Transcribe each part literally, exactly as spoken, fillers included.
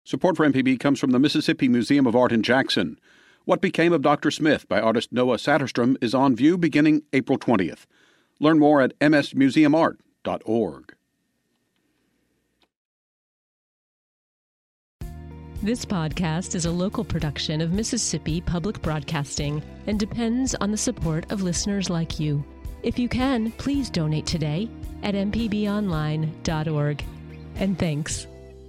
Support for M P B comes from the Mississippi Museum of Art in Jackson. What Became of Doctor Smith by artist Noah Satterstrom is on view beginning April twentieth. Learn more at m s museum art dot org. This podcast is a local production of Mississippi Public Broadcasting and depends on the support of listeners like you. If you can, please donate today at m p b online dot org. And thanks.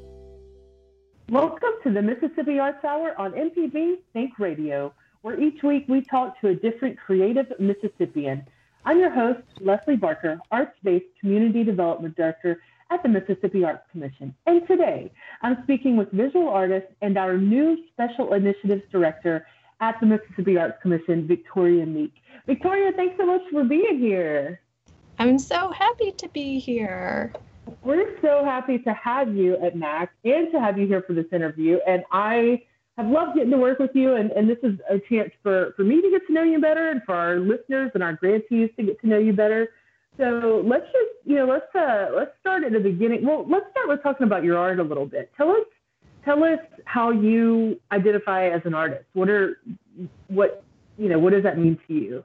Welcome to the Mississippi Arts Hour on M P B Think Radio, where each week we talk to a different creative Mississippian. I'm your host, Leslie Barker, Arts-Based Community Development Director at the Mississippi Arts Commission. And today, I'm speaking with visual artist and our new Special Initiatives Director at the Mississippi Arts Commission, Victoria Meek. Victoria, thanks so much for being here. I'm so happy to be here. We're so happy to have you at M A C and to have you here for this interview. And I have loved getting to work with you. And, and this is a chance for, for me to get to know you better and for our listeners and our grantees to get to know you better. So let's just, you know, let's uh, let's start at the beginning. Well, let's start with talking about your art a little bit. Tell us, tell us how you identify as an artist. What are, what, you know, what does that mean to you?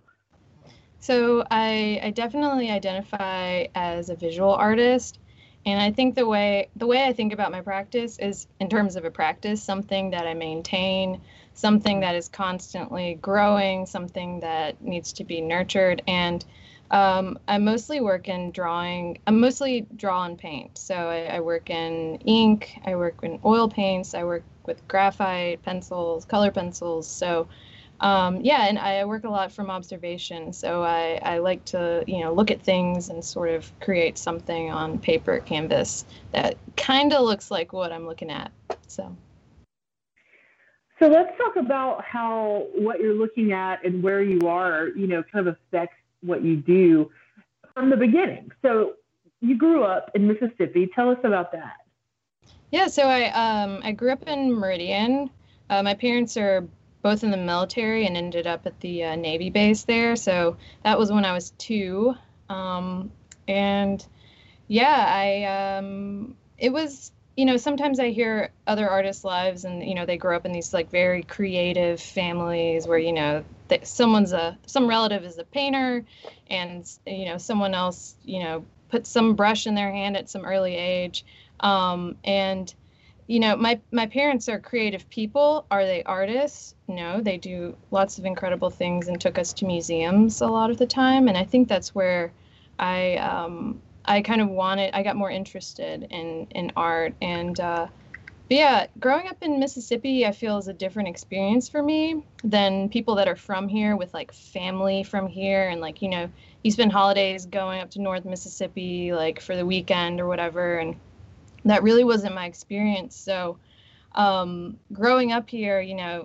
So I, I definitely identify as a visual artist. And I think the way the way I think about my practice is in terms of a practice, something that I maintain, something that is constantly growing, something that needs to be nurtured. And um, I mostly work in drawing. I mostly draw and paint. So I, I work in ink. I work in oil paints. I work with graphite pencils, color pencils. So Um, yeah, and I work a lot from observation, so I, I like to, you know, look at things and sort of create something on paper, canvas, that kind of looks like what I'm looking at, so. So let's talk about how what you're looking at and where you are, you know, kind of affects what you do from the beginning. So you grew up in Mississippi. Tell us about that. Yeah, so I, um, I grew up in Meridian. Uh, my parents are both in the military and ended up at the uh, Navy base there. So that was when I was two. Um, and yeah, I, um, it was, you know, sometimes I hear other artists' lives and, you know, they grow up in these like very creative families where, you know, that someone's a, some relative is a painter and, you know, someone else, you know, puts some brush in their hand at some early age. Um, and You know, my, my parents are creative people. Are they artists? No, they do lots of incredible things and took us to museums a lot of the time. And I think that's where I um, I kind of wanted, I got more interested in, in art. And uh, but yeah, growing up in Mississippi, I feel is a different experience for me than people that are from here with like family from here. And like, you know, you spend holidays going up to North Mississippi, like for the weekend or whatever. And that really wasn't my experience. So um, growing up here, you know,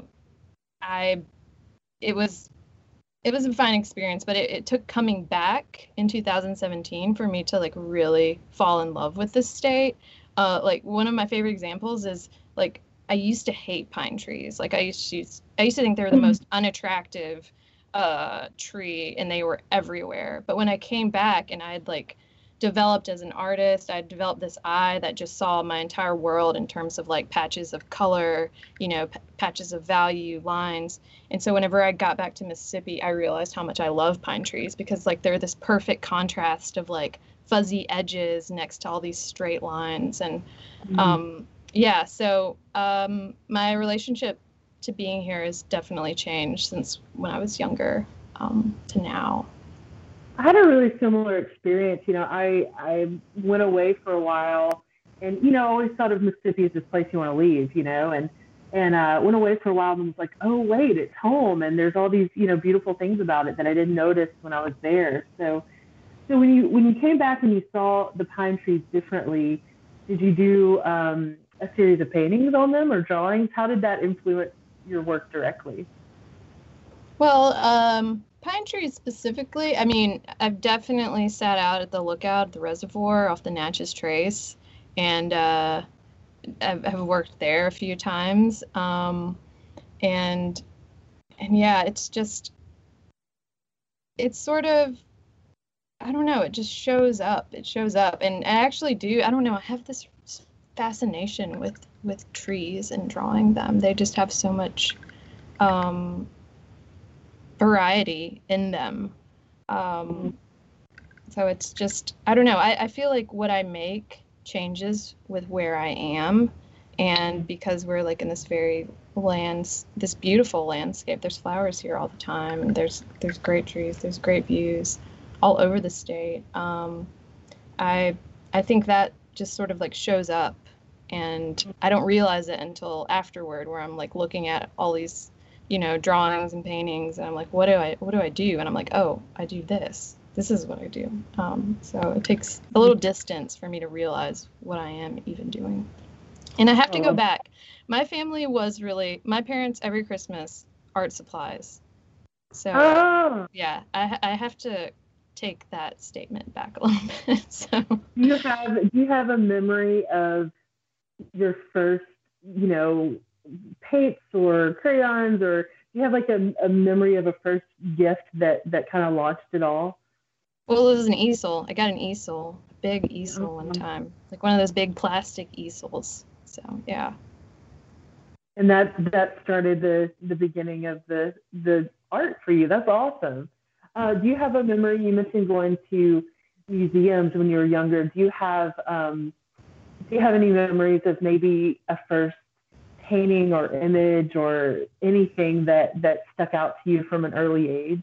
I, it was, it was a fine experience, but it, it took coming back in two thousand seventeen for me to like really fall in love with the state. Uh, like one of my favorite examples is like, I used to hate pine trees. Like I used to, I used to think they were the most unattractive uh, tree and they were everywhere. But when I came back and I had like, developed as an artist, I developed this eye that just saw my entire world in terms of like patches of color, you know, p- patches of value, lines. And so whenever I got back to Mississippi, I realized how much I love pine trees because like they're this perfect contrast of like fuzzy edges next to all these straight lines. And mm-hmm. um, yeah, so um, my relationship to being here has definitely changed since when I was younger um, to now. I had a really similar experience. You know, I, I went away for a while and, you know, I always thought of Mississippi as this place you want to leave, you know, and, and uh, went away for a while and was like, oh, wait, it's home. And there's all these, you know, beautiful things about it that I didn't notice when I was there. So, so when you, when you came back and you saw the pine trees differently, did you do um, a series of paintings on them or drawings? How did that influence your work directly? Well, um, pine trees specifically, I mean, I've definitely sat out at the lookout at the reservoir off the Natchez Trace, and uh, I've, I've worked there a few times. Um, and, and yeah, it's just, it's sort of, I don't know, it just shows up. It shows up. And I actually do, I don't know, I have this fascination with with trees and drawing them. They just have so much um, variety in them. Um, so it's just, I don't know. I, I feel like what I make changes with where I am. And because we're like in this very lands, this beautiful landscape, there's flowers here all the time, and there's there's great trees, there's great views all over the state. Um, I I think that just sort of like shows up, and I don't realize it until afterward, where I'm like looking at all these, you know, drawings and paintings, and I'm like, what do I what do I do? And I'm like, oh, I do this. This is what I do. Um, so it takes a little distance for me to realize what I am even doing. And I have to go back. My family was really, my parents, every Christmas, art supplies. So, Oh. yeah, I, I have to take that statement back a little bit. So, Do you have do you have a memory of your first, you know, paints or crayons, or do you have like a, a memory of a first gift that, that kind of launched it all? well, it was an easel. I got an easel, a big easel one time, like one of those big plastic easels. So, yeah. And that that started the, the beginning of the, the art for you. That's awesome. Uh, do you have a memory? You mentioned going to museums when you were younger. Do you have um, do you have any memories of maybe a first painting or image or anything that, that stuck out to you from an early age?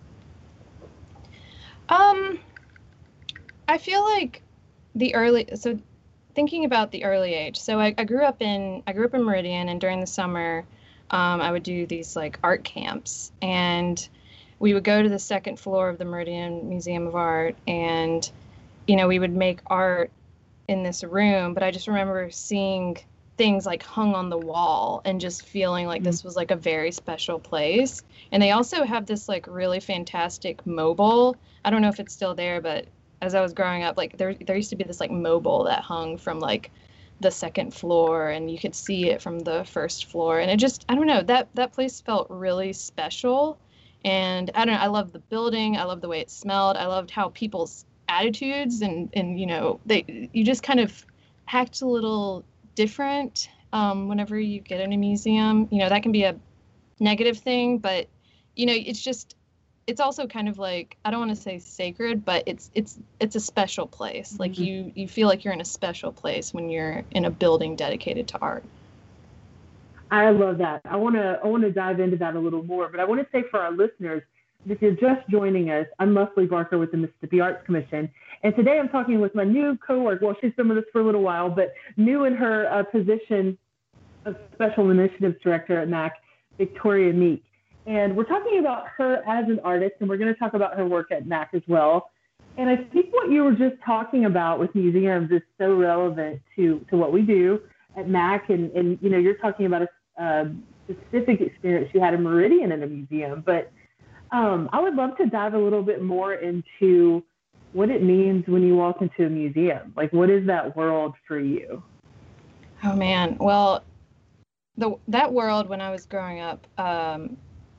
Um, I feel like the early, so thinking about the early age. So I, I grew up in, I grew up in Meridian, and during the summer, um, I would do these like art camps, and we would go to the second floor of the Meridian Museum of Art, and, you know, we would make art in this room, but I just remember seeing things like hung on the wall and just feeling like this was like a very special place. And they also have this like really fantastic mobile. I don't know if it's still there, but as I was growing up, like there there used to be this like mobile that hung from like the second floor, and you could see it from the first floor. And it just, I don't know, that that place felt really special. And I don't know, I loved the building. I loved the way it smelled. I loved how people's attitudes and, and you know, they you just kind of act a little different um, whenever you get in a museum. You know, that can be a negative thing, but, you know, it's just, it's also kind of like, I don't want to say sacred, but it's it's it's a special place. Mm-hmm. Like you you feel like you're in a special place when you're in a building dedicated to art. I love that. I want to I want to dive into that a little more, but I want to say for our listeners, if you're just joining us, I'm Leslie Barker with the Mississippi Arts Commission, and today I'm talking with my new coworker. Well, she's been with us for a little while, but new in her uh, position of Special Initiatives Director at M A C, Victoria Meek. And we're talking about her as an artist, and we're going to talk about her work at M A C as well. And I think what you were just talking about with museums is so relevant to, to what we do at M A C. And, and you know, you're talking about a uh, specific experience you had in Meridian in a museum. But um, I would love to dive a little bit more into what it means when you walk into a museum. Like, what is that world for you? Oh, man. Well, the that world when I was growing up, um,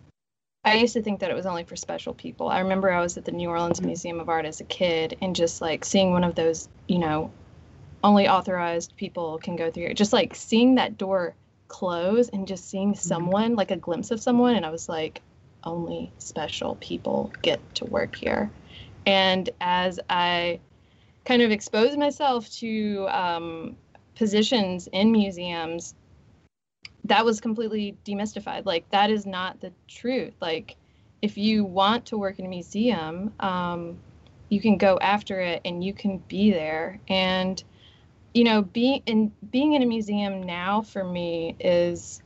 I used to think that it was only for special people. I remember I was at the New Orleans Museum of Art as a kid, and just like seeing one of those, you know, only authorized people can go through. Just like seeing that door close and just seeing someone, like a glimpse of someone, and I was like, only special people get to work here. And as I kind of exposed myself to um, positions in museums, that was completely demystified. Like, that is not the truth. Like, if you want to work in a museum, um, you can go after it and you can be there. And, you know, being in being in a museum now for me is,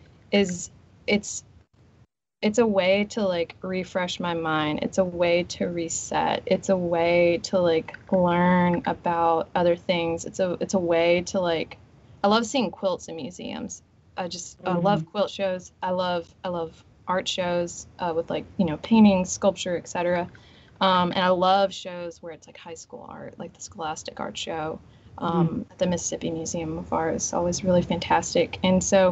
is it's, it's a way to like refresh my mind. It's a way to reset. It's a way to like learn about other things. It's a, it's a way to like, I love seeing quilts in museums. I just I love quilt shows. I love I love art shows uh, with like, you know, painting, sculpture, et cetera. Um, and I love shows where it's like high school art, like the Scholastic Art Show um, mm-hmm. at the Mississippi Museum of Art is always really fantastic. And so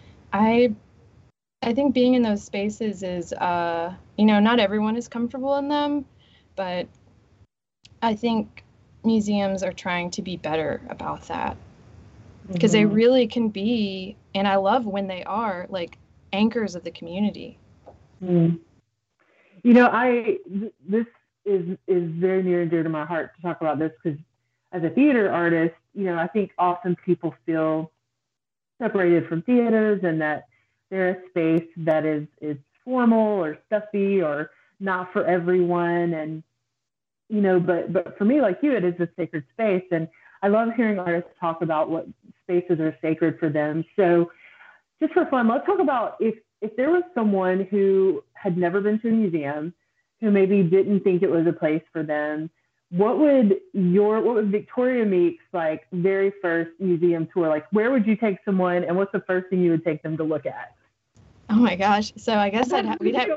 I I think being in those spaces is, uh, you know, not everyone is comfortable in them, but I think museums are trying to be better about that. because they Mhm. really can be, and I love when they are, like anchors of the community. Mm. You know, I th- this is is very near and dear to my heart to talk about this because as a theater artist, you know, I think often people feel separated from theaters and that they're a space that is is formal or stuffy or not for everyone. And you know, but but for me, like you, it is a sacred space, and I love hearing artists talk about what spaces are sacred for them. So just for fun, let's talk about if if there was someone who had never been to a museum, who maybe didn't think it was a place for them, what would your what would Victoria Meek's like very first museum tour like? Where would you take someone, and what's the first thing you would take them to look at? Oh my gosh! So I guess I'd ha- we'd have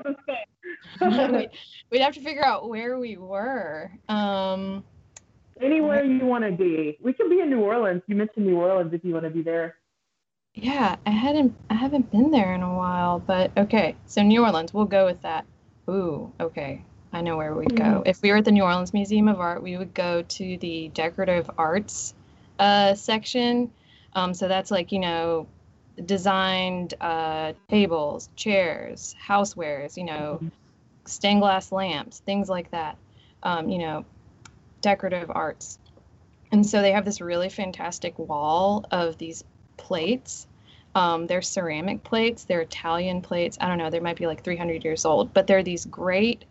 we'd, we'd have to figure out where we were. Um, Anywhere you want to be. We can be in New Orleans. You mentioned New Orleans if you want to be there. Yeah, I hadn't I haven't been there in a while, but okay. So New Orleans, we'll go with that. Ooh, okay. I know where we'd go. Mhm. If we were at the New Orleans Museum of Art, we would go to the decorative arts uh, section. Um, so that's like, you know, designed uh, tables, chairs, housewares, you know, stained glass lamps, things like that. Um, you know, decorative arts. And so they have this really fantastic wall of these plates. Um, they're ceramic plates, they're Italian plates. I don't know, they might be like three hundred years old, but they're these great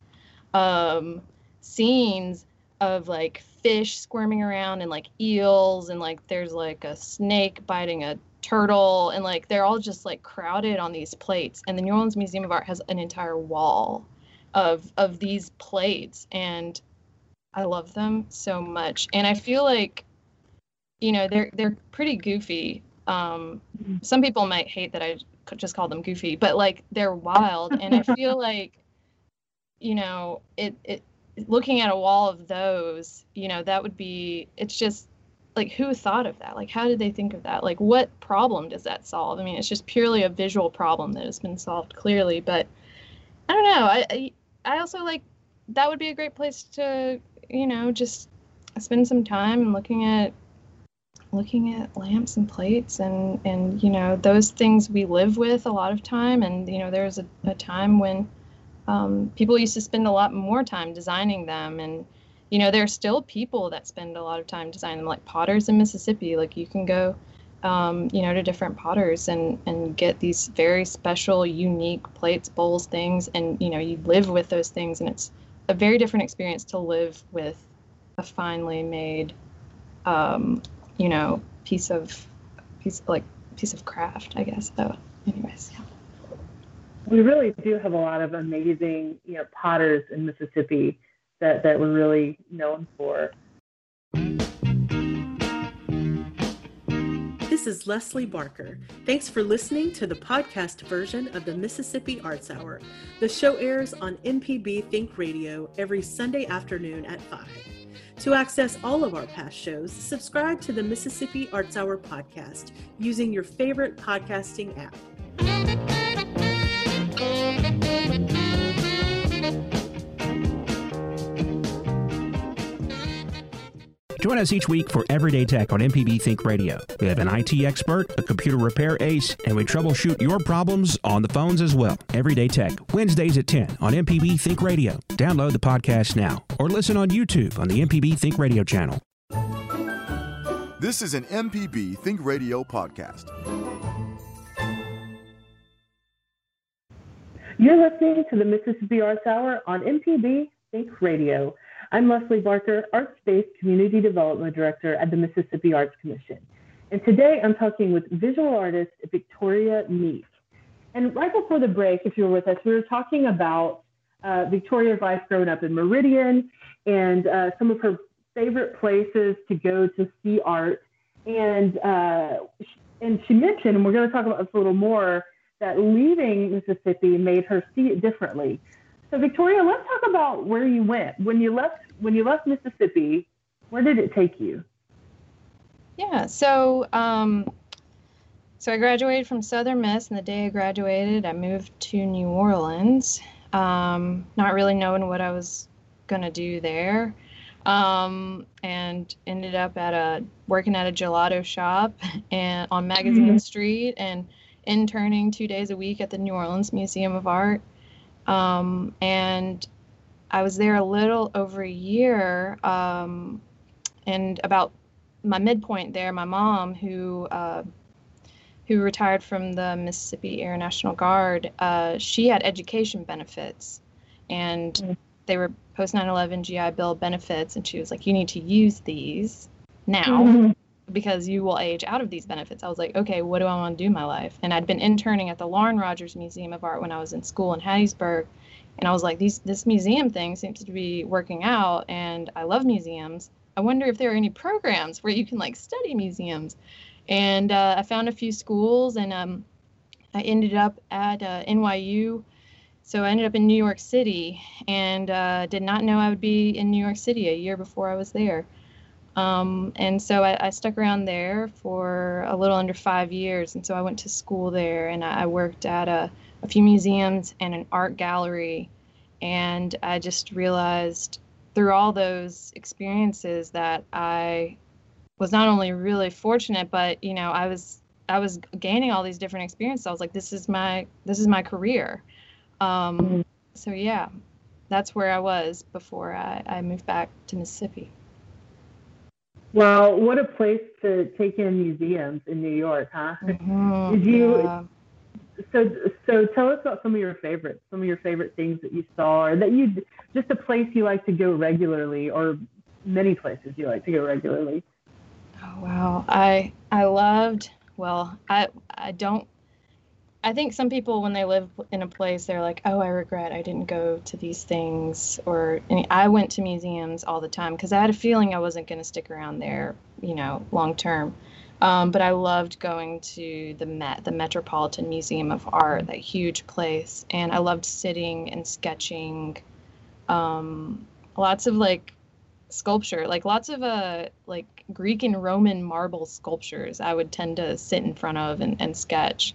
um, scenes of like fish squirming around and like eels, and like there's like a snake biting a turtle, and like they're all just like crowded on these plates. And the New Orleans Museum of Art has an entire wall of of these plates, and I love them so much. And I feel like, you know, they're they're pretty goofy. Um, some people might hate that I just call them goofy, but like they're wild. And I feel like, you know, it it looking at a wall of those, you know, that would be, it's just like, who thought of that? Like, how did they think of that? Like, what problem does that solve? I mean, it's just purely a visual problem that has been solved clearly. But I don't know. I I, I also like, that would be a great place to, you know, just spend some time looking at looking at lamps and plates, and and you know, those things we live with a lot of time. And you know, there was a, a time when um, people used to spend a lot more time designing them. And you know, there are still people that spend a lot of time designing them, like potters in Mississippi. Like, you can go um, you know, to different potters and and get these very special, unique plates, bowls, things. And you know, you live with those things, and it's a very different experience to live with a finely made um, you know, piece of piece like piece of craft, I guess. So anyways, yeah. We really do have a lot of amazing, you know, potters in Mississippi that, that we're really known for. This is Leslie Barker. Thanks for listening to the podcast version of the Mississippi Arts Hour. The show airs on M P B Think Radio every Sunday afternoon at five. To access all of our past shows, subscribe to the Mississippi Arts Hour podcast using your favorite podcasting app. Join us each week for Everyday Tech on M P B Think Radio. We have an I T expert, a computer repair ace, and we troubleshoot your problems on the phones as well. Everyday Tech, Wednesdays at ten on M P B Think Radio. Download the podcast now or listen on YouTube on the M P B Think Radio channel. This is an M P B Think Radio podcast. You're listening to the Mississippi Arts Hour on M P B Think Radio. I'm Leslie Barker, Arts-Based Community Development Director at the Mississippi Arts Commission. And today I'm talking with visual artist Victoria Meek. And right before the break, if you were with us, we were talking about uh, Victoria's life growing up in Meridian and uh, some of her favorite places to go to see art. And, uh, and she mentioned, and we're going to talk about this a little more, that leaving Mississippi made her see it differently. So Victoria, let's talk about where you went. When you left when you left Mississippi, where did it take you? Yeah, so um, so I graduated from Southern Miss, and the day I graduated, I moved to New Orleans, um, not really knowing what I was going to do there. um, and ended up at a working at a gelato shop and on Magazine mm-hmm. Street, and interning two days a week at the New Orleans Museum of Art. Um, and I was there a little over a year, um, and about my midpoint there, my mom, who uh, who retired from the Mississippi Air National Guard, uh, she had education benefits, and mm-hmm. they were post nine eleven G I Bill benefits, and she was like, you need to use these now mm-hmm. because you will age out of these benefits. I was like, okay, what do I want to do in my life? And I'd been interning at the Lauren Rogers Museum of Art when I was in school in Hattiesburg, and I was like, these this museum thing seems to be working out, and I love museums. I wonder if there are any programs where you can like study museums. And uh, I found a few schools, and um, I ended up at uh, N Y U. So I ended up in New York City, and uh, did not know I would be in New York City a year before I was there. Um, and so I, I stuck around there for a little under five years. And so I went to school there, and I, I worked at a, a few museums and an art gallery. And I just realized through all those experiences that I was not only really fortunate, but, you know, I was I was gaining all these different experiences. I was like, this is my this is my career. Um, mm-hmm. So, yeah, that's where I was before I, I moved back to Mississippi. Well, what a place to take in museums in New York, huh? Mm-hmm. Did you? Yeah. So, so tell us about some of your favorites, some of your favorite things that you saw, or that you just a place you like to go regularly, or many places you like to go regularly. Oh wow, I I loved. Well, I I don't. I think some people, when they live in a place, they're like, oh, I regret I didn't go to these things. Or and I went to museums all the time because I had a feeling I wasn't going to stick around there, you know, long term. Um, but I loved going to the Met, the Metropolitan Museum of Art, that huge place. And I loved sitting and sketching. Um, lots of like sculpture, like lots of uh, like Greek and Roman marble sculptures I would tend to sit in front of and, and sketch.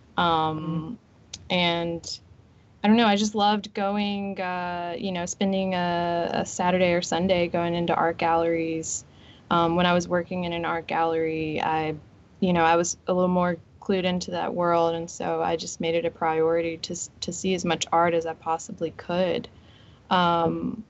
Um, and I don't know, I just loved going, uh, you know, spending a, a Saturday or Sunday going into art galleries. Um, when I was working in an art gallery, I, you know, I was a little more clued into that world. And so I just made it a priority to, to see as much art as I possibly could. Um,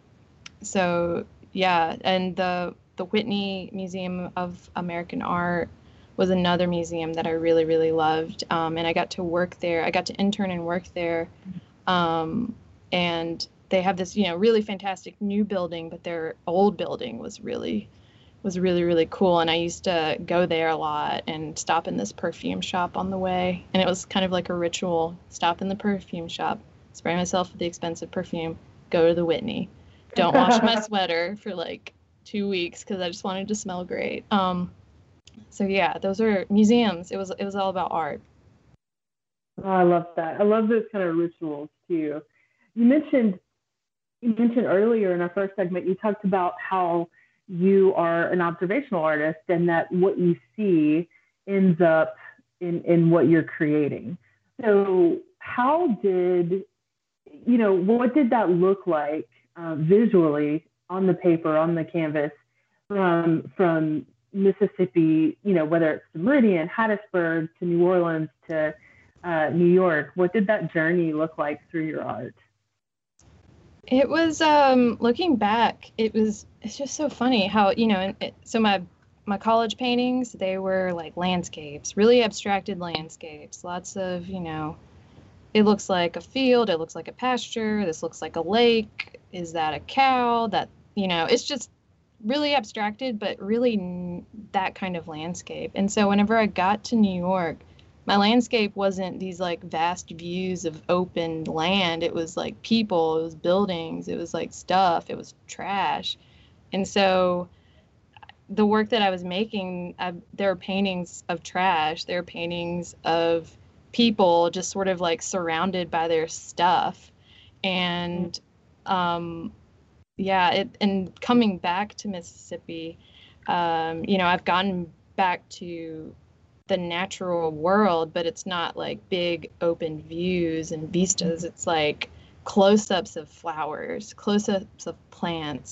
so yeah. And the, the Whitney Museum of American Art was another museum that I really, really loved. Um, and I got to work there. I got to intern and work there. Um, and they have this, you know, really fantastic new building, but their old building was really, was really, really cool. And I used to go there a lot and stop in this perfume shop on the way. And it was kind of like a ritual. Stop in the perfume shop, spray myself with the expensive perfume, go to the Whitney. Don't wash my sweater for like two weeks because I just wanted to smell great. Um, So yeah, those are museums. It was it was all about art. Oh, I love that. I love those kind of rituals too. You mentioned you mentioned earlier in our first segment, you talked about how you are an observational artist and that what you see ends up in, in what you're creating. So how did, you know, what did that look like uh, visually on the paper, on the canvas from from Mississippi, you know, whether it's to Meridian, Hattiesburg, to New Orleans, to uh, New York? What did that journey look like through your art? It was, um, looking back, it was, it's just so funny how, you know, it, so my, my college paintings, they were like landscapes, really abstracted landscapes, lots of, you know, it looks like a field, it looks like a pasture, this looks like a lake, is that a cow? That, you know, it's just really abstracted, but really n- that kind of landscape. And so whenever I got to New York, my landscape wasn't these like vast views of open land. It was like people, it was buildings, it was like stuff, it was trash. And so the work that I was making, I, there were paintings of trash, there were paintings of people just sort of like surrounded by their stuff. And um yeah, it, and coming back to Mississippi, um, you know, I've gotten back to the natural world, but it's not like big open views and vistas. It's like close-ups of flowers, close-ups of plants,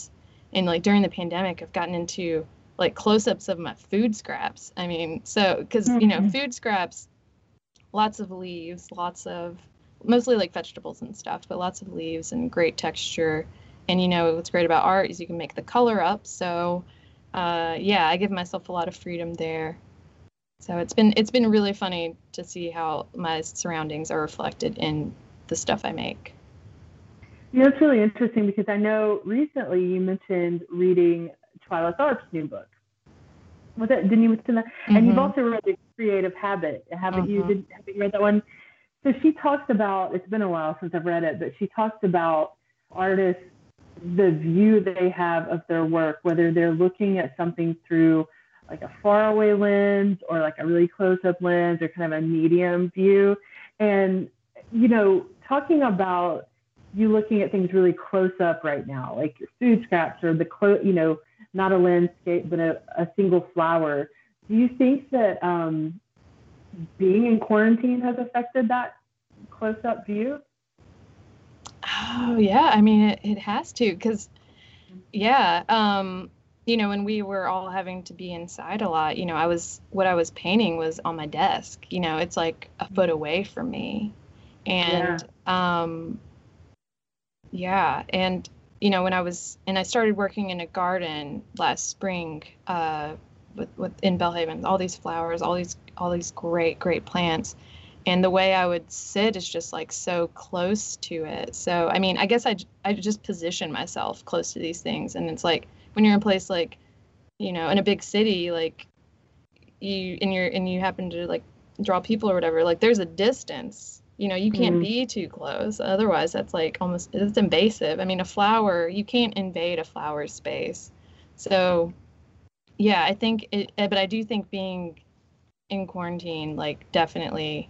And like during the pandemic, I've gotten into like close-ups of my food scraps. I mean, so because you know, food scraps, lots of leaves, lots of mostly like vegetables and stuff, but lots of leaves and great texture. And you know, what's great about art is you can make the color up. So uh, yeah, I give myself a lot of freedom there. So it's been it's been really funny to see how my surroundings are reflected in the stuff I make. You know, it's really interesting because I know recently you mentioned reading Twyla Tharp's new book. Was that, didn't you mention that? Mm-hmm. And you've also read The Creative Habit. Haven't mm-hmm. you? Did, have you read that one? So she talks about, it's been a while since I've read it, but she talks about artists, the view they have of their work, whether they're looking at something through like a faraway lens or like a really close-up lens or kind of a medium view. And, you know, talking about you looking at things really close up right now, like your food scraps or the, clo- you know, not a landscape, but a, a single flower. Do you think that um, being in quarantine has affected that close up view? Oh, yeah. I mean, it, it has to, because, yeah, um, you know, when we were all having to be inside a lot, you know, I was, what I was painting was on my desk, you know, it's like a foot away from me. And, yeah. um, Yeah. And, you know, when I was, and I started working in a garden last spring, uh, with, with in Belhaven, all these flowers, all these, all these great, great plants. And the way I would sit is just like so close to it. So, I mean, I guess I, I just position myself close to these things. And it's like, when you're in a place like, you know, in a big city, like you, and you're, and you happen to like draw people or whatever, like there's a distance. You know, you can't mm. be too close. Otherwise, that's like almost, it's invasive. I mean, a flower, you can't invade a flower's space. So, yeah, I think it, but I do think being in quarantine, like definitely,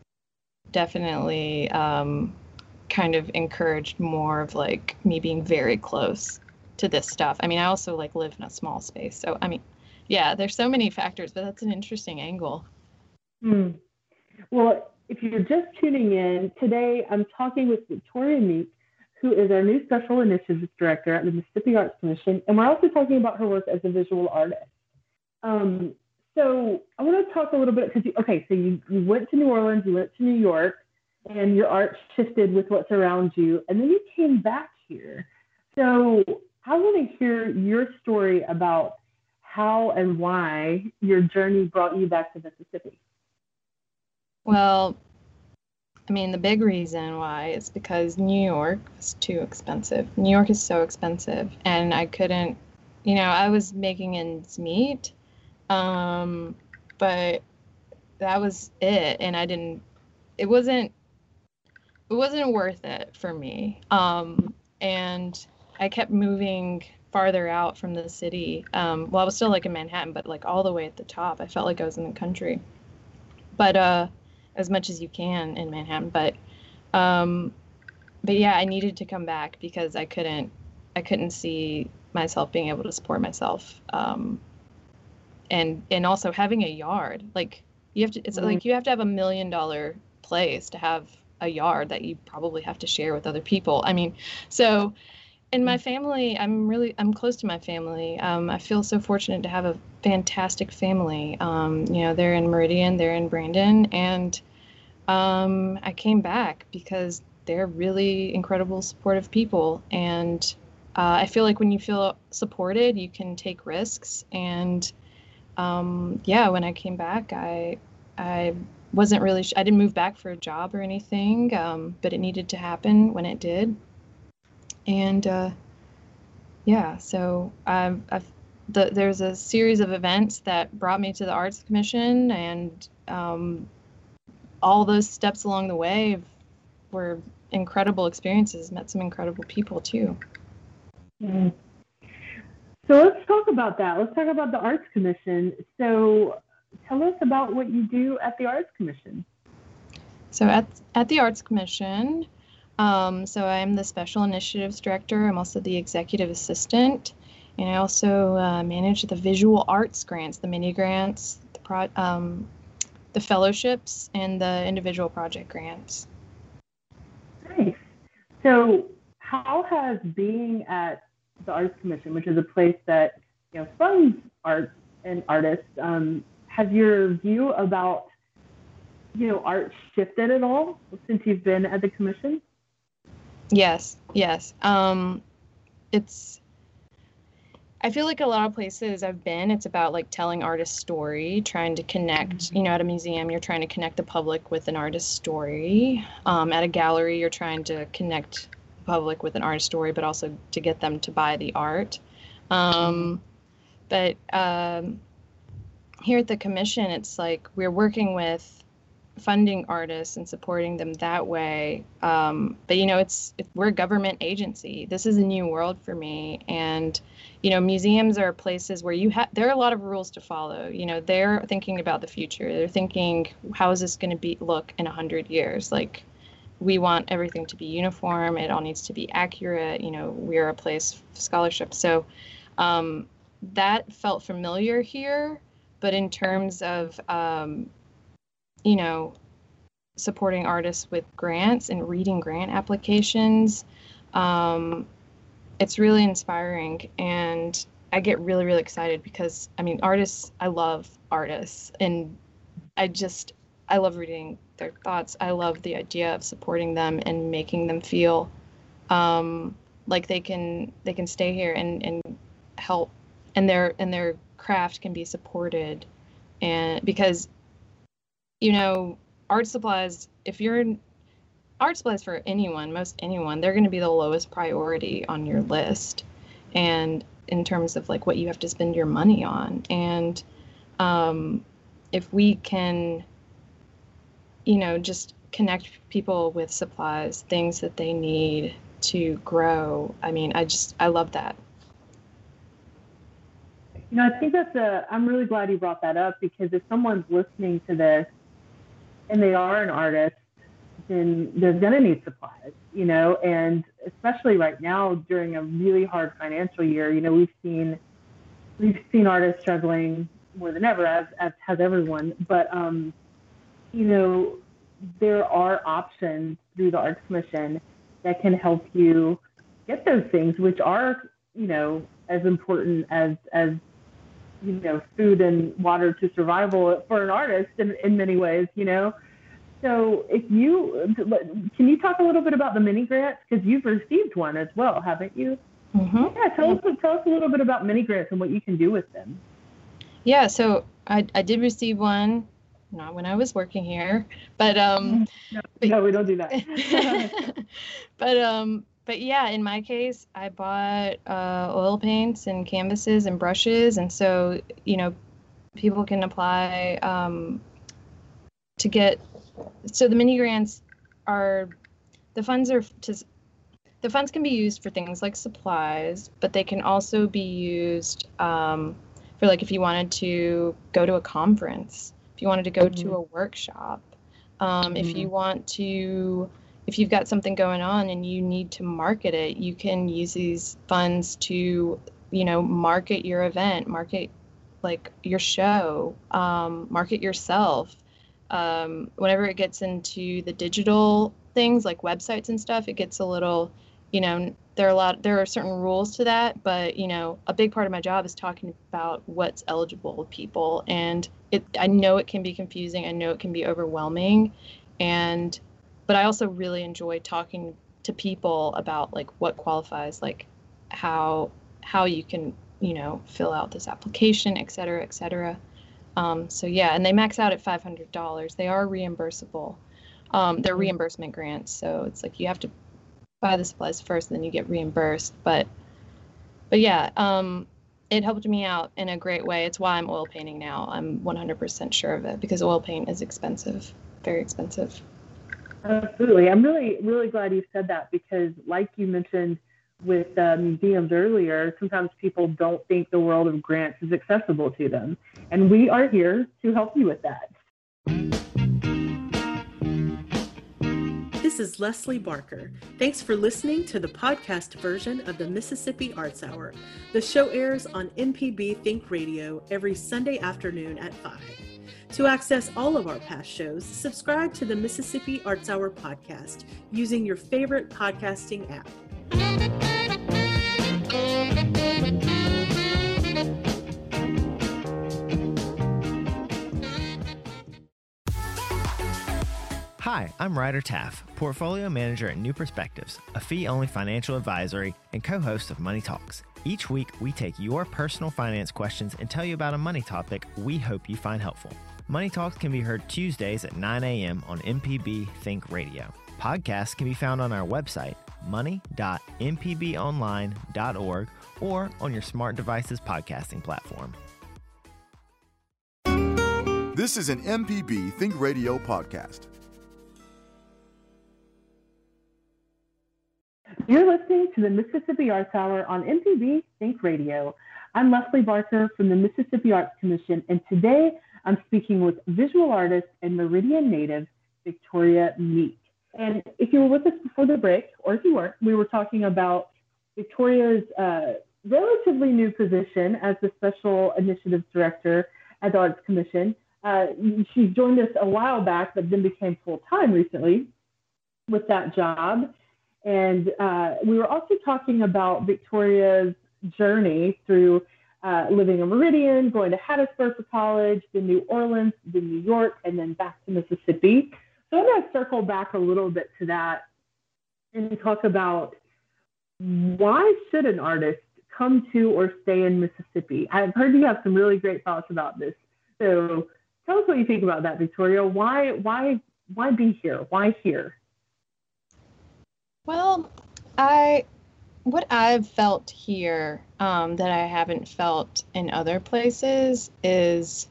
definitely um, kind of encouraged more of like me being very close to this stuff. I mean, I also like live in a small space. So, I mean, yeah, there's so many factors, but that's an interesting angle. Mm. Well, if you're just tuning in, today I'm talking with Victoria Meek, who is our new Special Initiatives Director at the Mississippi Arts Commission, and we're also talking about her work as a visual artist. Um, so I want to talk a little bit, because, okay, so you, you went to New Orleans, you went to New York, and your art shifted with what's around you, and then you came back here. So I want to hear your story about how and why your journey brought you back to Mississippi. Well, I mean, the big reason why is because New York was too expensive. New York is so expensive, and I couldn't, you know, I was making ends meet, um, but that was it, and I didn't, it wasn't, it wasn't worth it for me, um, and I kept moving farther out from the city. Um, well, I was still like in Manhattan, but like all the way at the top. I felt like I was in the country, but uh. as much as you can in Manhattan, but, um, but yeah, I needed to come back because I couldn't, I couldn't see myself being able to support myself. Um, and, and also having a yard, like you have to, it's mm-hmm. like you have to have a million dollar place to have a yard that you probably have to share with other people. I mean, so in my family, I'm really, I'm close to my family. Um, I feel so fortunate to have a fantastic family. Um, you know, they're in Meridian, they're in Brandon, and um, I came back because they're really incredible, supportive people. And uh, I feel like when you feel supported, you can take risks. And um, yeah, when I came back, I, I wasn't really, sh- I didn't move back for a job or anything, um, but it needed to happen when it did. And uh, yeah, so I've, I've the, there's a series of events that brought me to the Arts Commission, and um, all those steps along the way were incredible experiences. Met some incredible people too. Mm. So let's talk about that. Let's talk about the Arts Commission. So tell us about what you do at the Arts Commission. So at at the Arts Commission. Um, so I'm the Special Initiatives Director. I'm also the Executive Assistant, and I also uh, manage the visual arts grants, the mini grants, the, pro- um, the fellowships, and the individual project grants. Nice. So how has being at the Arts Commission, which is a place that, you know, funds art and artists. Um, has your view about, you know, art shifted at all since you've been at the commission? Yes, yes. Um, it's, I feel like a lot of places I've been, it's about like telling artist's story, trying to connect, mm-hmm. you know, at a museum, you're trying to connect the public with an artist's story. Um, at a gallery, you're trying to connect the public with an artist's story, but also to get them to buy the art. Um, but um, here at the commission, it's like we're working with funding artists and supporting them that way. Um, but, you know, it's, it, we're a government agency. This is a new world for me. And, you know, museums are places where you have, there are a lot of rules to follow. You know, they're thinking about the future. They're thinking, how is this going to be look in a hundred years? Like, we want everything to be uniform. It all needs to be accurate. You know, we're a place of scholarship. So um, that felt familiar here. But in terms of, um, you know, supporting artists with grants and reading grant applications, um, it's really inspiring. And I get really, really excited because, I mean, artists, I love artists. And I just, I love reading their thoughts. I love the idea of supporting them and making them feel um, like they can, they can stay here and, and help, and their, and their craft can be supported. And because, you know, art supplies, if you're art supplies for anyone, most anyone, they're going to be the lowest priority on your list. And in terms of like what you have to spend your money on. And um, if we can, you know, just connect people with supplies, things that they need to grow. I mean, I just, I love that. You know, I think that's a, I'm really glad you brought that up, because if someone's listening to this and they are an artist, then they're going to need supplies, you know, and especially right now during a really hard financial year, you know, we've seen, we've seen artists struggling more than ever, as, as has everyone. But, um, you know, there are options through the Arts Commission that can help you get those things, which are, you know, as important as, as, you know, food and water to survival for an artist in, in many ways, you know. So if you, can you talk a little bit about the mini grants? Because you've received one as well, haven't you? Mm-hmm. Yeah, tell us, tell us a little bit about mini grants and what you can do with them. Yeah, so I, I did receive one, not when I was working here, but um, no, no we don't do that. but um, but yeah, in my case, I bought uh, oil paints and canvases and brushes, and so you know, people can apply um, to get. So the mini grants are, the funds are to, the funds can be used for things like supplies, but they can also be used um, for like if you wanted to go to a conference, if you wanted to go mm-hmm. to a workshop, um, mm-hmm. if you want to, if you've got something going on and you need to market it, you can use these funds to, you know, market your event, market like your show, um, market yourself. Um, whenever it gets into the digital things like websites and stuff, it gets a little, you know, there are a lot, there are certain rules to that, but, you know, a big part of my job is talking about what's eligible with people. And it, I know it can be confusing. I know it can be overwhelming. And, but I also really enjoy talking to people about like what qualifies, like how, how you can, you know, fill out this application, et cetera, et cetera. Um, so yeah, and they max out at five hundred dollars. They are reimbursable. Um, they're reimbursement grants. So it's like you have to buy the supplies first, and then you get reimbursed. But, but yeah, um, it helped me out in a great way. It's why I'm oil painting now. I'm one hundred percent sure of it, because oil paint is expensive, very expensive. Absolutely. I'm really, really glad you said that, because like you mentioned with uh, museums earlier, sometimes people don't think the world of grants is accessible to them. And we are here to help you with that. This is Leslie Barker. Thanks for listening to the podcast version of the Mississippi Arts Hour. The show airs on M P B Think Radio every Sunday afternoon at five. To access all of our past shows, subscribe to the Mississippi Arts Hour podcast using your favorite podcasting app. Hi, I'm Ryder Taff, Portfolio Manager at New Perspectives, a fee-only financial advisory and co-host of Money Talks. Each week, we take your personal finance questions and tell you about a money topic we hope you find helpful. Money Talks can be heard Tuesdays at nine a.m. on M P B Think Radio. Podcasts can be found on our website, money dot m p b online dot org, or on your smart device's podcasting platform. This is an M P B Think Radio podcast. You're listening to the Mississippi Arts Hour on M P B Think Radio. I'm Leslie Barker from the Mississippi Arts Commission, and today I'm speaking with visual artist and Meridian native, Victoria Meek. And if you were with us before the break, or if you weren't, we were talking about Victoria's uh, relatively new position as the Special Initiatives Director at the Arts Commission. Uh, she joined us a while back, but then became full-time recently with that job. And uh, we were also talking about Victoria's journey through uh, living in Meridian, going to Hattiesburg for college, then New Orleans, then New York, and then back to Mississippi. So I'm going to circle back a little bit to that and talk about why should an artist come to or stay in Mississippi? I've heard you have some really great thoughts about this. So tell us what you think about that, Victoria. Why, why, why be here? Why here? Well, I, what I've felt here um, that I haven't felt in other places is,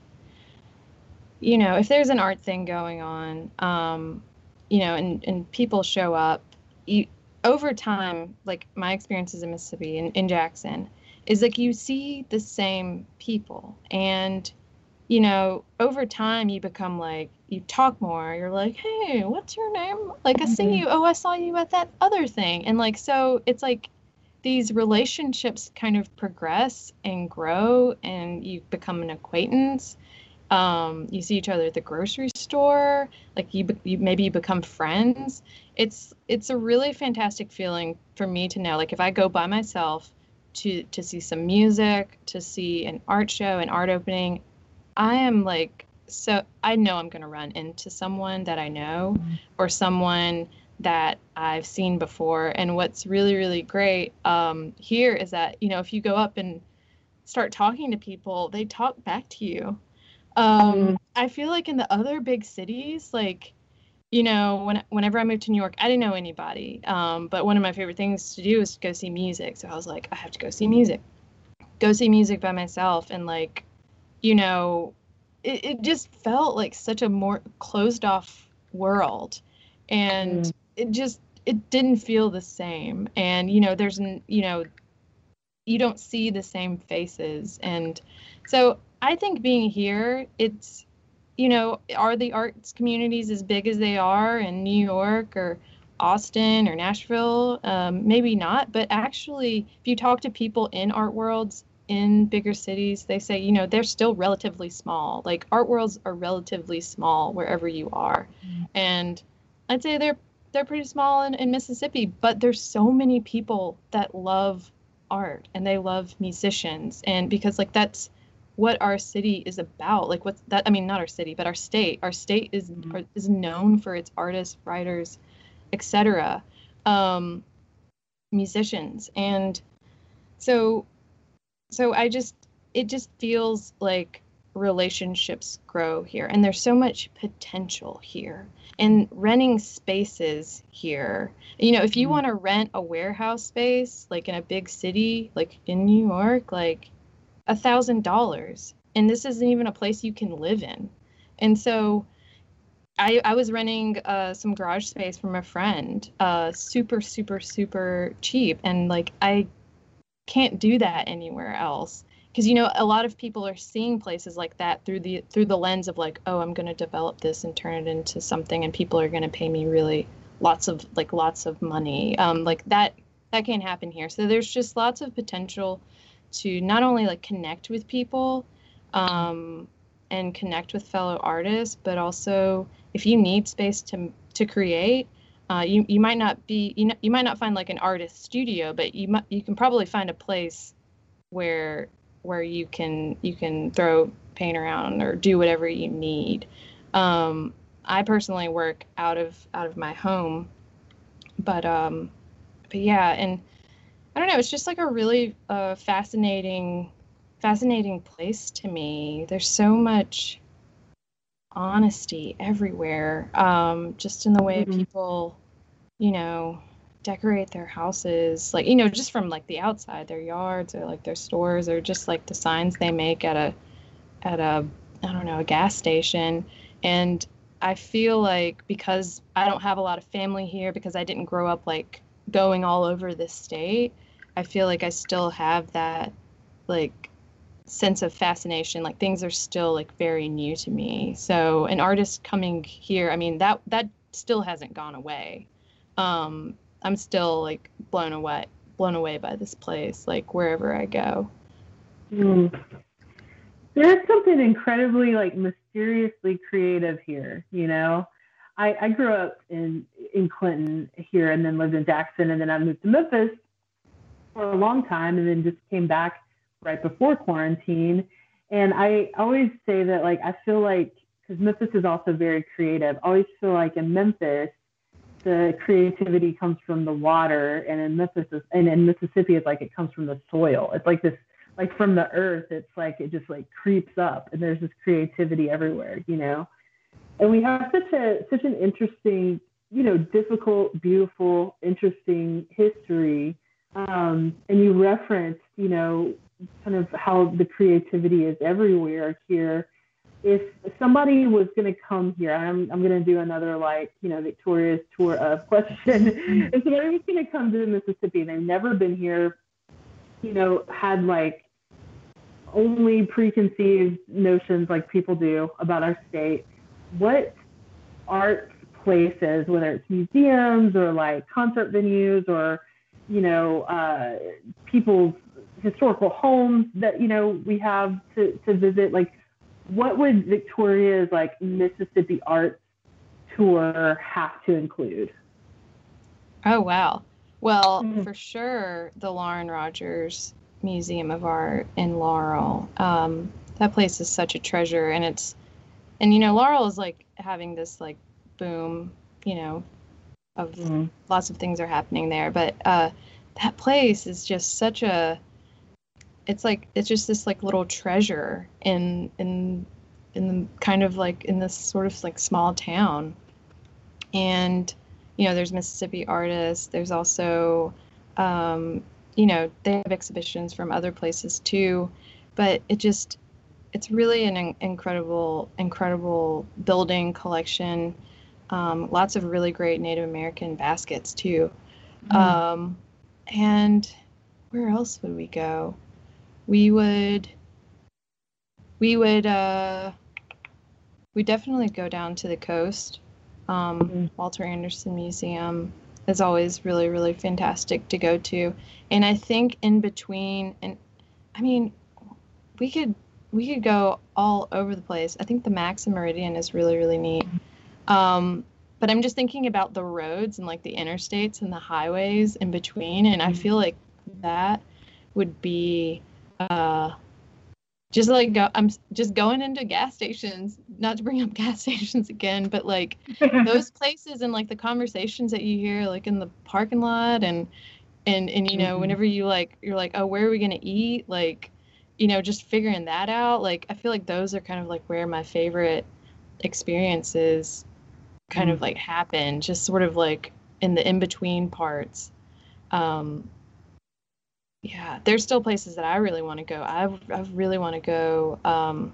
you know, if there's an art thing going on, um, you know, and, and people show up, you, over time, like my experiences in Mississippi, in, in Jackson, is like you see the same people. And, you know, over time you become like, you talk more, you're like, hey, what's your name? Like, I see you. Oh, I saw you at that other thing. And like, so it's like these relationships kind of progress and grow and you become an acquaintance. Um, you see each other at the grocery store, like you, you maybe you become friends. It's, it's a really fantastic feeling for me to know, like if I go by myself to, to see some music, to see an art show, an art opening, I am like, so I know I'm going to run into someone that I know mm-hmm. or someone that I've seen before. And what's really, really great um, here is that, you know, if you go up and start talking to people, they talk back to you. Um, mm-hmm. I feel like in the other big cities, like, you know, when, whenever I moved to New York, I didn't know anybody. Um, but one of my favorite things to do is to go see music. So I was like, I have to go see music, go see music by myself. And like, you know, it, it just felt like such a more closed off world. And mm. it just, it didn't feel the same. And, you know, there's, you know, you don't see the same faces. And so I think being here, it's, you know, are the arts communities as big as they are in New York or Austin or Nashville? Um, maybe not, but actually, if you talk to people in art worlds, in bigger cities, they say, you know, they're still relatively small. Like art worlds are relatively small wherever you are. Mm-hmm. And I'd say they're they're pretty small in, in Mississippi, but there's so many people that love art and they love musicians. And because like that's what our city is about. Like what's that? I mean, not our city, but our state. Our state is mm-hmm. is known for its artists, writers, et cetera, um, musicians. And so So I just, it just feels like relationships grow here and there's so much potential here and renting spaces here. You know, if you mm-hmm. want to rent a warehouse space, like in a big city, like in New York, like a thousand dollars, and this isn't even a place you can live in. And so I, I was renting uh, some garage space from a friend, uh, super, super, super cheap. And like, I can't do that anywhere else because, you know, a lot of people are seeing places like that through the through the lens of like, oh, I'm going to develop this and turn it into something and people are going to pay me really lots of like lots of money. Um, like that that can't happen here. So there's just lots of potential to not only like connect with people um, and connect with fellow artists, but also if you need space to to create. Uh, you you might not be you know you might not find like an artist studio, but you might you can probably find a place where where you can you can throw paint around or do whatever you need. Um, I personally work out of out of my home, but um, but yeah, and I don't know. It's just like a really uh, fascinating, fascinating place to me. There's so much honesty everywhere, um, just in the way Mm-hmm. people, you know, decorate their houses, like, you know, just from like the outside, their yards or like their stores, or just like the signs they make at a at a I don't know, a gas station. And I feel like because I don't have a lot of family here, because I didn't grow up like going all over this state, I feel like I still have that like sense of fascination. Like things are still like very new to me. So an artist coming here, I mean, that that still hasn't gone away. Um, I'm still like blown away, blown away by this place, like wherever I go. Mm. There's something incredibly like mysteriously creative here, you know. I, I grew up in in Clinton here, and then lived in Jackson, and then I moved to Memphis for a long time, and then just came back right before quarantine. And I always say that like I feel like, because Memphis is also very creative, I always feel like in Memphis the creativity comes from the water, and in Memphis is, and in Mississippi it's like it comes from the soil. It's like this, like from the earth. It's like it just like creeps up, and there's this creativity everywhere, you know. And we have such a such an interesting, you know, difficult, beautiful, interesting history. Um, and you referenced, you know, kind of how the creativity is everywhere here. If somebody was going to come here, I'm I'm going to do another like, you know, Victoria's tour of question. If somebody was going to come to Mississippi and they've never been here, you know, had like only preconceived notions like people do about our state, what art places, whether it's museums or like concert venues or, you know, uh, people's historical homes that, you know, we have to, to visit, like, what would Victoria's like Mississippi Arts tour have to include? Oh, wow. Well, Mhm. for sure, the Lauren Rogers Museum of Art in Laurel. Um, that place is such a treasure, and it's, and you know, Laurel is like having this like boom, you know, of Mhm. lots of things are happening there. But uh, that place is just such a, it's like it's just this like little treasure in in in the kind of like in this sort of like small town. And you know, there's Mississippi artists. There's also, um, you know, they have exhibitions from other places too. But it just, it's really an in- incredible, incredible building collection. Um, lots of really great Native American baskets too. Mhm. Um, and where else would we go? We would, we would, uh, we definitely go down to the coast. Um, Mhm. Walter Anderson Museum is always really, really fantastic to go to. And I think in between, and I mean, we could, we could go all over the place. I think the Maxim Meridian is really, really neat. Um, but I'm just thinking about the roads and like the interstates and the highways in between. And I feel like that would be, uh, just like go, I'm just going into gas stations, not to bring up gas stations again, but like those places and like the conversations that you hear like in the parking lot, and and and you know, Mhm. whenever you like you're like, oh, where are we gonna eat? Like, you know, just figuring that out. Like I feel like those are kind of like where my favorite experiences kind of like happen, just sort of like in the in-between parts. Um, yeah, there's still places that I really want to go. I, I really want to go um,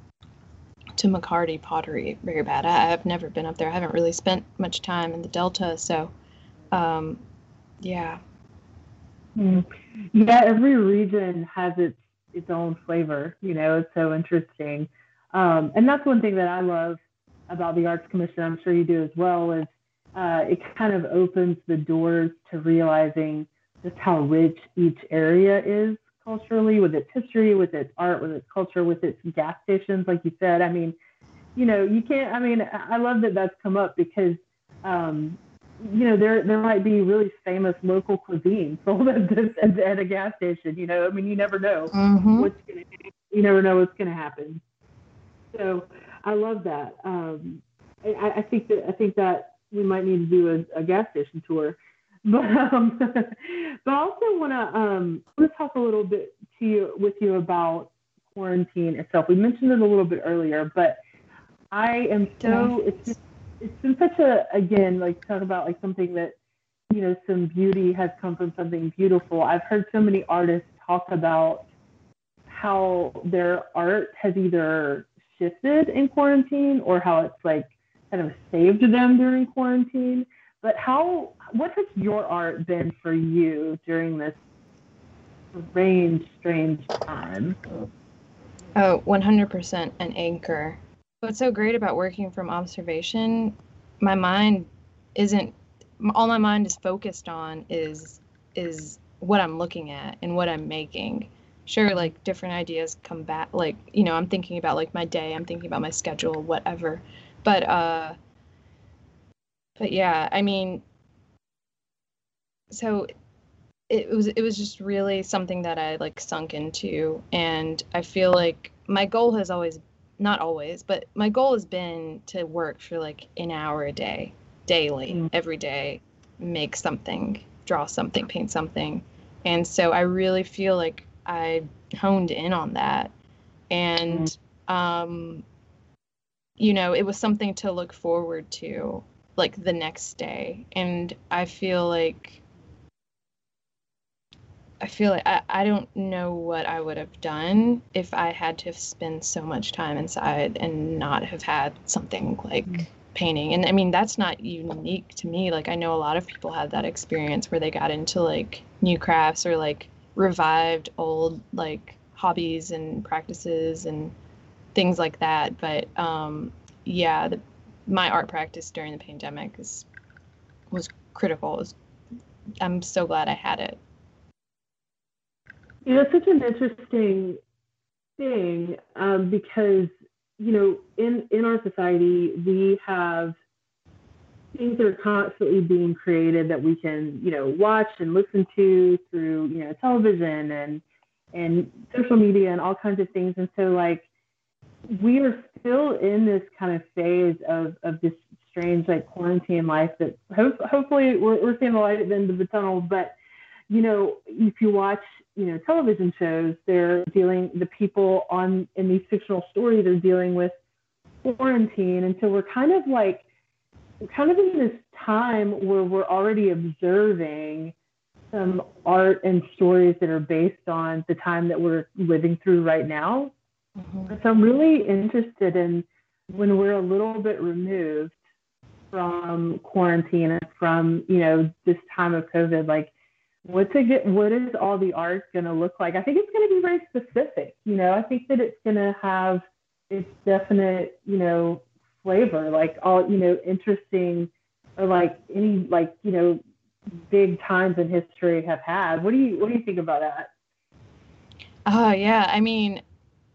to McCarty Pottery very bad. I, I've never been up there. I haven't really spent much time in the Delta, so um, yeah. Mm. Yeah, every region has its its own flavor. You know, it's so interesting, um, and that's one thing that I love about the Arts Commission. I'm sure you do as well. Is uh, it kind of opens the doors to realizing just how rich each area is culturally, with its history, with its art, with its culture, with its gas stations, like you said. I mean, you know, you can't. I mean, I love that that's come up because. Um, you know, there there might be really famous local cuisine sold at, this, at, at a gas station. You know, I mean, you never know Mm-hmm. what's gonna you never know what's gonna happen. So I love that. Um, I, I think that I think that we might need to do a, a gas station tour. But um, but I also want to um want to talk a little bit to you with you about quarantine itself. We mentioned it a little bit earlier, but I am so it's just, it's been such a again like talk about like something that you know some beauty has come from something beautiful. I've heard so many artists talk about how their art has either shifted in quarantine or how it's like kind of saved them during quarantine. But how, what has your art been for you during this strange, strange time? Oh, one hundred percent an anchor. What's so great about working from observation, my mind isn't, all my mind is focused on is, is what I'm looking at and what I'm making. Sure, like different ideas come back, like, you know, I'm thinking about like my day, I'm thinking about my schedule, whatever. But, uh, But yeah, I mean, so it was it was just really something that I like sunk into, and I feel like my goal has always, not always, but my goal has been to work for like an hour a day, daily, mm. every day, make something, draw something, paint something. And so I really feel like I honed in on that, and mm. um, you know, it was something to look forward to, like the next day. And I feel like I feel like I, I don't know what I would have done if I had to spend so much time inside and not have had something like mm. painting. And I mean, that's not unique to me. Like, I know a lot of people had that experience where they got into like new crafts or like revived old like hobbies and practices and things like that. But um, yeah, the my art practice during the pandemic is, was critical. It was, I'm so glad I had it. You know, it's such an interesting thing um, because, you know, in, in our society, we have things that are constantly being created that we can, you know, watch and listen to through, you know, television and, and social media and all kinds of things. And so, like, we are still in this kind of phase of, of this strange like quarantine life that ho- hopefully we're, we're seeing the light at the end of the tunnel. But, you know, if you watch, you know, television shows, they're dealing, the people on in these fictional stories are dealing with quarantine. And so we're kind of like, we're kind of in this time where we're already observing some art and stories that are based on the time that we're living through right now. Mm-hmm. So I'm really interested in when we're a little bit removed from quarantine and from, you know, this time of COVID, like what's it get, what is all the art going to look like? I think it's going to be very specific. You know, I think that it's going to have its definite, you know, flavor, like all, you know, interesting or like any, like, you know, big times in history have had. What do you, what do you think about that? Oh, uh, yeah. I mean,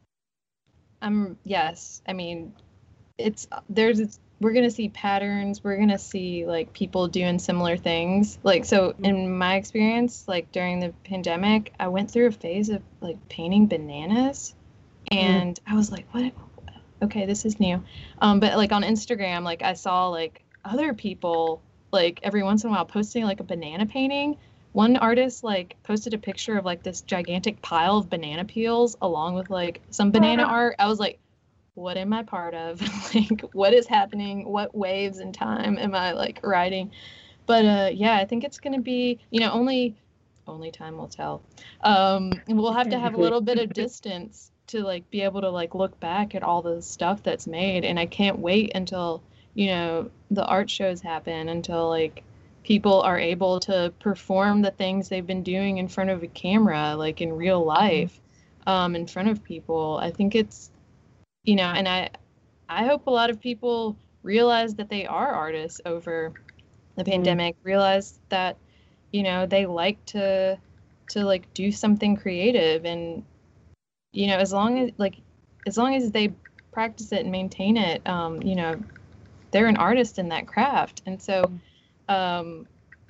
Um, yes, I mean, it's, there's, we're going to see patterns. We're going to see like people doing similar things. Like, so in my experience, like during the pandemic, I went through a phase of like painting bananas and mm. I was like, what? Okay, this is new. Um, but like on Instagram, like I saw like other people, like every once in a while posting like a banana painting. One artist like posted a picture of like this gigantic pile of banana peels along with like some banana art. I was like, what am I part of? Like, what is happening? What waves in time am I like riding? But uh, yeah, I think it's going to be, you know, only, only time will tell. Um, we'll have to have a little bit of distance to like be able to like look back at all the stuff that's made. And I can't wait until, you know, the art shows happen, until like people are able to perform the things they've been doing in front of a camera, like in real life, um, in front of people. I think it's, you know, and I, I hope a lot of people realize that they are artists over the pandemic, mm-hmm. realize that, you know, they like to, to like do something creative. And, you know, as long as like, as long as they practice it and maintain it, um, you know, they're an artist in that craft. And so, Um,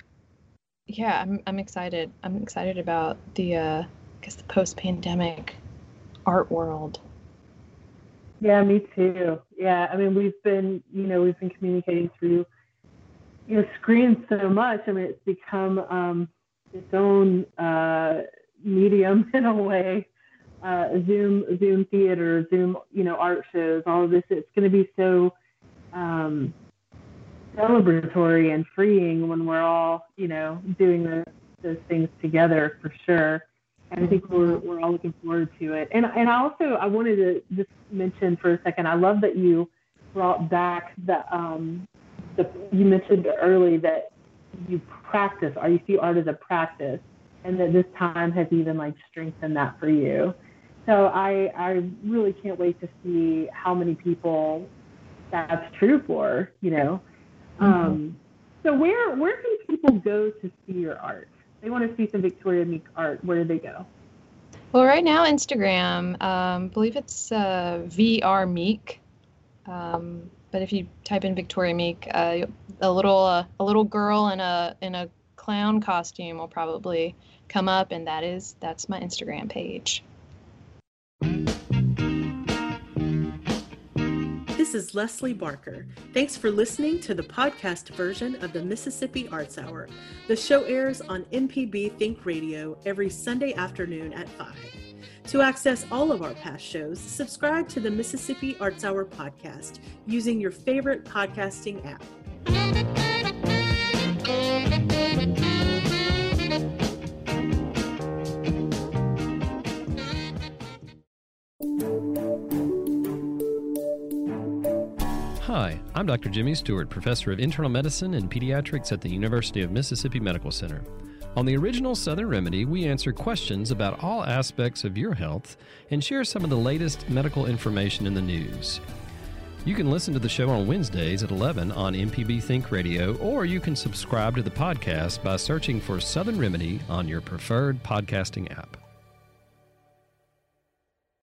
yeah, I'm I'm excited. I'm excited about the uh, I guess the post-pandemic art world. Yeah, me too. Yeah, I mean, we've been, you know, we've been communicating through, you know, screens so much. I mean, it's become um, its own uh, medium in a way. Uh, Zoom, Zoom theater, Zoom, you know, art shows, all of this. It's going to be so um, celebratory and freeing when we're all, you know, doing the, those things together for sure. And I think we're we're all looking forward to it. And and also I wanted to just mention for a second, I love that you brought back the um the you mentioned early that you practice, or you see art as a practice, and that this time has even like strengthened that for you. So I I really can't wait to see how many people that's true for, you know. Mm-hmm. Um, so where where can people go to see your art? They want to see some Victoria Meek art. Where do they go? Well, right now Instagram, um, I believe it's uh, V R Meek. Um, but if you type in Victoria Meek, uh, a little uh, a little girl in a in a clown costume will probably come up, and that is that's my Instagram page. This is Leslie Barker. Thanks for listening to the podcast version of the Mississippi Arts Hour. The show airs on M P B Think Radio every Sunday afternoon at five. To access all of our past shows, subscribe to the Mississippi Arts Hour podcast using your favorite podcasting app. Hi, I'm Doctor Jimmy Stewart, Professor of Internal Medicine and Pediatrics at the University of Mississippi Medical Center. On the original Southern Remedy, we answer questions about all aspects of your health and share some of the latest medical information in the news. You can listen to the show on Wednesdays at eleven on M P B Think Radio, or you can subscribe to the podcast by searching for Southern Remedy on your preferred podcasting app.